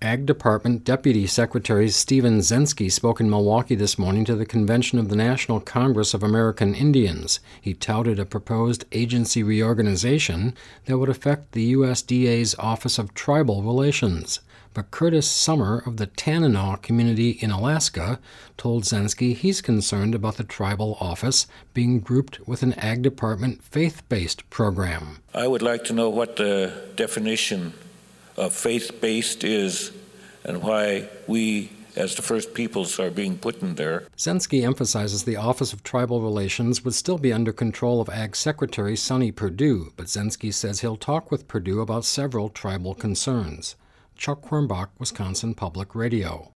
Ag Department Deputy Secretary Stephen Zensky spoke in Milwaukee this morning to the convention of the National Congress of American Indians. He touted a proposed agency reorganization that would affect the USDA's Office of Tribal Relations. But Curtis Summer of the Tanana community in Alaska told Zensky he's concerned about the tribal office being grouped with an Ag Department faith-based program. I would like to know what the definition of faith-based is and why we as the First Peoples are being put in there. Zensky emphasizes the Office of Tribal Relations would still be under control of Ag Secretary Sonny Perdue, but Zensky says he'll talk with Perdue about several tribal concerns. Chuck Quirmbach, Wisconsin Public Radio.